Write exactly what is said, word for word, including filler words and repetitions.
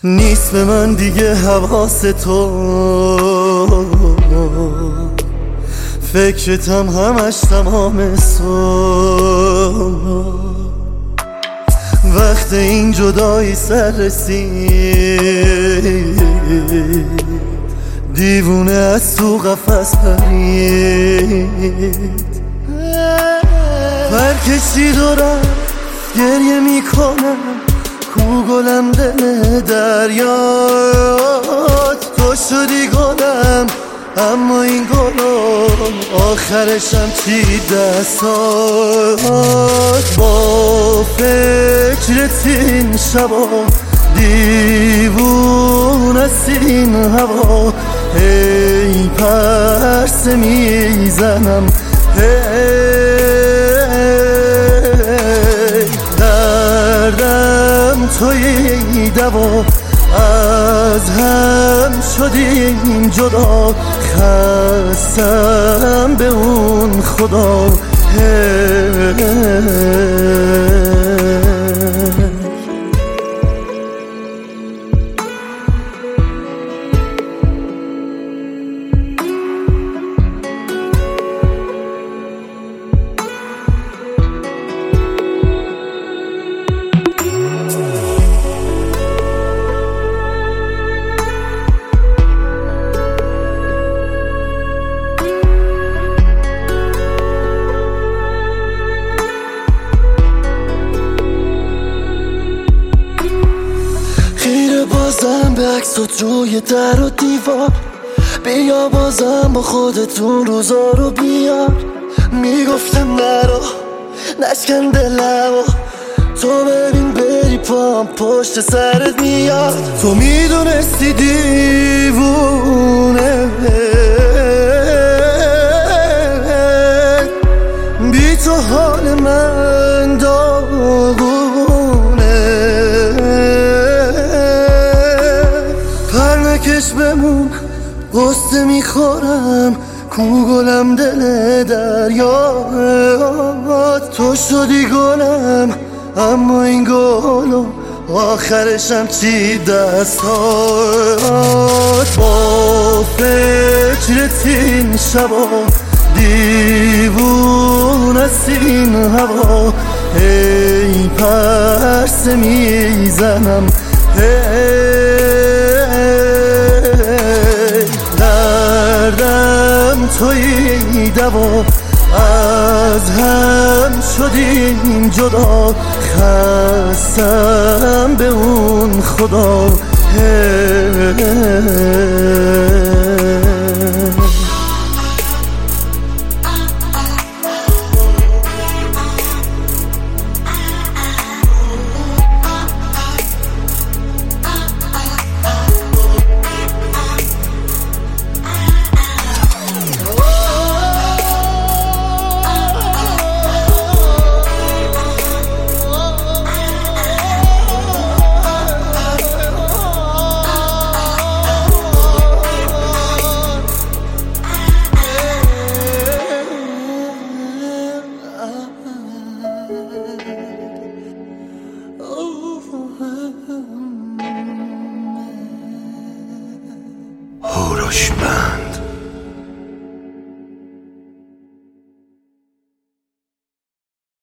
نیست به من دیگه حواس تو، فکرتم همش تمام صبح. وقت این جدایی سر رسید، دیوونه از تو قفس پرید. پرکشی دارم گریه میکنم، کو گلم دل دریات. تو شدی گلم اما این گلم آخرشم چی دستات. با فکرت این شبا دیوون است این هوا، هی پرسه میزنم هی دردم توی دوا. از هم شدیم جدا، خستم به اون خدا. بازم به عکسات روی در و دیوار، بیا بازم با خودتون روزا رو بیار. میگفتم نرو نشکن دلمو، تو ببین بری پام پشت سرت میاد. تو میدونستی دیوونه بی تو حال من داغونه. پرنکش بمون قصه میخورم، کو گلم دل دریات. تو شدی گلم اما این گلو آخرشم چی دستات. با فکرت این شبا دیوون است این هوا، هی پرسه میزنم هی دردم توی دوا. از هم شدیم جدا، خستم به اون خدا. هوروشمند